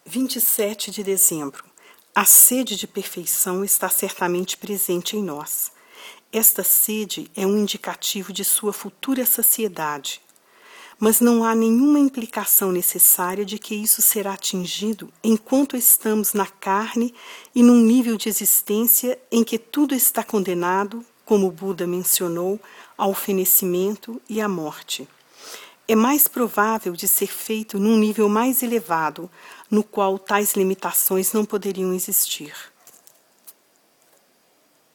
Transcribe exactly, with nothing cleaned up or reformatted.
vinte e sete de dezembro. A sede de perfeição está certamente presente em nós. Esta sede é um indicativo de sua futura saciedade. Mas não há nenhuma implicação necessária de que isso será atingido enquanto estamos na carne e num nível de existência em que tudo está condenado, como Buda mencionou, ao fenecimento e à morte. É mais provável de ser feito num nível mais elevado, no qual tais limitações não poderiam existir.